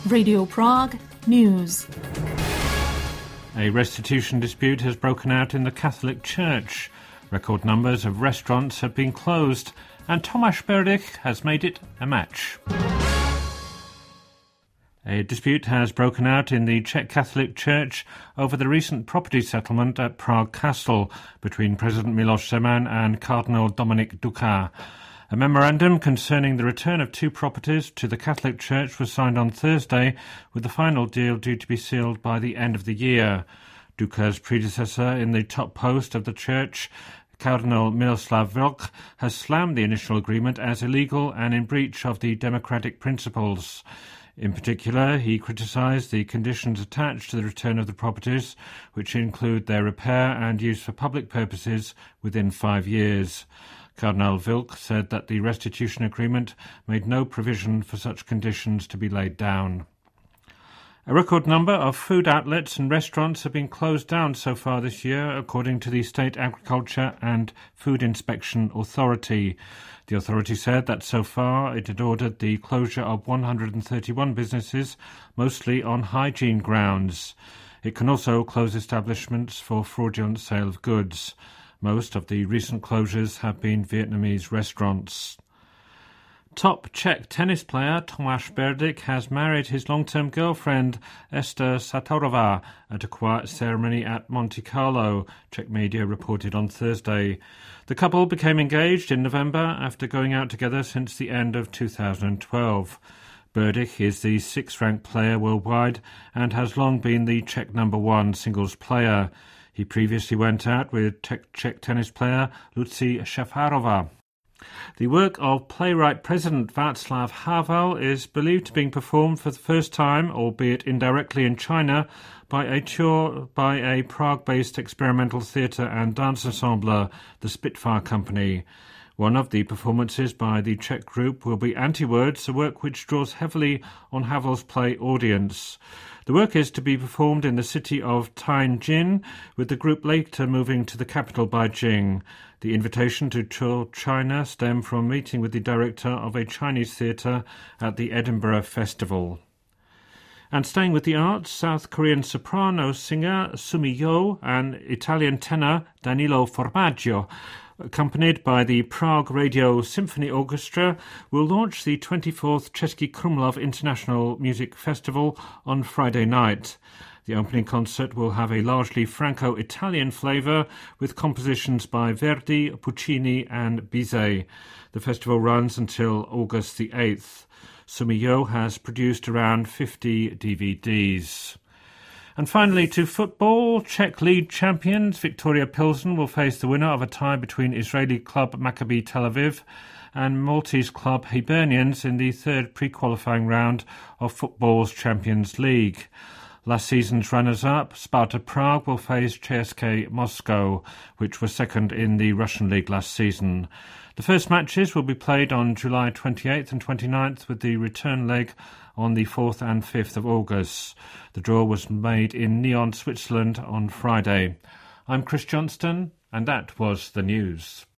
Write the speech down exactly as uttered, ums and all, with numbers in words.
Radio Prague News. A restitution dispute has broken out in the Catholic Church. Record numbers of restaurants have been closed, and Tomáš Berdych has made it a match. A dispute has broken out in the Czech Catholic Church over the recent property settlement at Prague Castle between President Miloš Zeman and Cardinal Dominik Duka. A memorandum concerning the return of two properties to the Catholic Church was signed on Thursday, with the final deal due to be sealed by the end of the year. Duka's predecessor in the top post of the Church, Cardinal Miloslav Vlk, has slammed the initial agreement as illegal and in breach of the democratic principles. In particular, he criticised the conditions attached to the return of the properties, which include their repair and use for public purposes within five years. Cardinal Vlk said that the restitution agreement made no provision for such conditions to be laid down. A record number of food outlets and restaurants have been closed down so far this year, according to the State Agriculture and Food Inspection Authority. The authority said that so far it had ordered the closure of one hundred thirty-one businesses, mostly on hygiene grounds. It can also close establishments for fraudulent sale of goods. Most of the recent closures have been Vietnamese restaurants. Top Czech tennis player Tomáš Berdych has married his long-term girlfriend Esther Satorová at a quiet ceremony at Monte Carlo, Czech media reported on Thursday. The couple became engaged in November after going out together since the end of two thousand twelve. Berdych is the sixth-ranked player worldwide and has long been the Czech number one singles player. He previously went out with Czech tennis player Lucie Šafárová. The work of playwright-president Václav Havel is believed to be performed for the first time, albeit indirectly in China, by a tour by a Prague-based experimental theatre and dance ensemble, the Spitfire Company. One of the performances by the Czech group will be Anti-Words, a work which draws heavily on Havel's play Audience. The work is to be performed in the city of Tianjin, with the group later moving to the capital Beijing. The invitation to tour China stemmed from a meeting with the director of a Chinese theatre at the Edinburgh Festival. And staying with the arts, South Korean soprano singer Sumi Yo and Italian tenor Danilo Formaggio, accompanied by the Prague Radio Symphony Orchestra, will launch the twenty-fourth Český Krumlov International Music Festival on Friday night. The opening concert will have a largely Franco-Italian flavour, with compositions by Verdi, Puccini and Bizet. The festival runs until August the eighth. Sumi Yo has produced around fifty D V Ds. And finally, to football, Czech league champions Viktoria Pilsen will face the winner of a tie between Israeli club Maccabi Tel Aviv and Maltese club Hibernians in the third pre-qualifying round of football's Champions League. Last season's runners-up, Sparta Prague, will face C S K A Moscow, which was second in the Russian league last season. The first matches will be played on July twenty-eighth and twenty-ninth, with the return leg on the fourth and fifth of August. The draw was made in Nyon, Switzerland on Friday. I'm Chris Johnston, and that was the news.